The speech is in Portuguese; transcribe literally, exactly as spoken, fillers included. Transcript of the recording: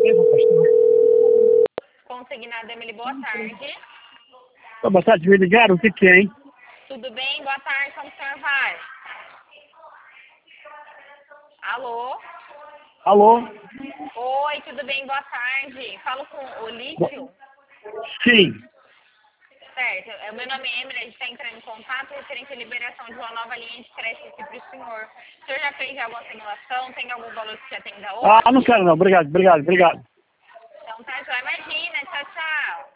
Consignado, Emily, boa tarde. Boa tarde, me ligaram? O que que é, hein? Tudo bem? Boa tarde, como o senhor vai? Alô? Alô? Oi, tudo bem? Boa tarde. Falo com o Lítio? Sim. Certo. O meu nome é Emily, a gente está entrando em contato referente à liberação de uma nova linha de crédito aqui para o senhor. O senhor já fez alguma simulação? Tem algum valor que você atenda hoje? Ah, não quero não. Obrigado, obrigado, obrigado. Então tá, já imagina. Tchau, tchau.